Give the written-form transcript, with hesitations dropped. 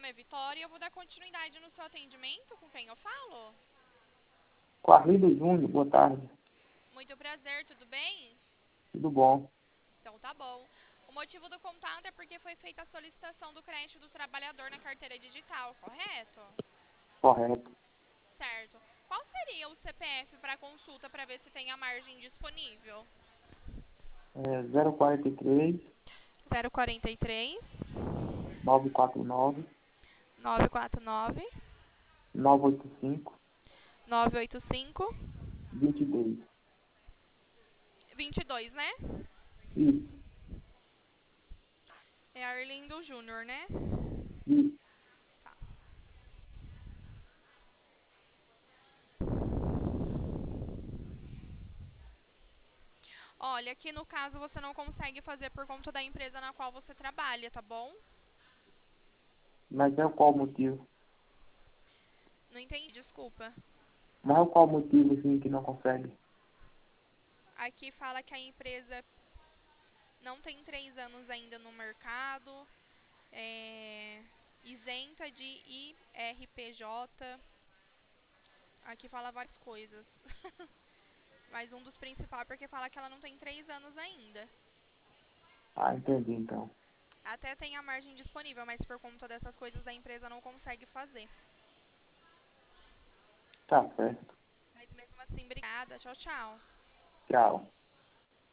é Vitória e eu vou dar continuidade no seu atendimento. Com quem eu falo? Com Arlindo Júnior, boa tarde. Muito prazer, tudo bem? Tudo bom? Então tá bom. O motivo do contato é porque foi feita a solicitação do crédito do trabalhador na carteira digital, correto? Correto. Certo. Qual seria o CPF para consulta para ver se tem a margem disponível? 043 043 949 949 985 985 22. 22, né? Isso, É Arlindo Júnior, né? isso. Tá. Olha, aqui no caso você não consegue fazer por conta da empresa na qual você trabalha, tá bom? Mas é qual o motivo? Não entendi, desculpa. Mas é qual o motivo, assim, que não consegue? Aqui fala que a empresa não tem 3 anos ainda no mercado, é isenta de IRPJ. Aqui fala várias coisas. Mas um dos principais é porque fala que ela não tem 3 anos ainda. Ah, entendi, então. Até tem a margem disponível, mas por conta dessas coisas a empresa não consegue fazer. Tá certo. Mas mesmo assim, obrigada. Tchau, tchau. Tchau.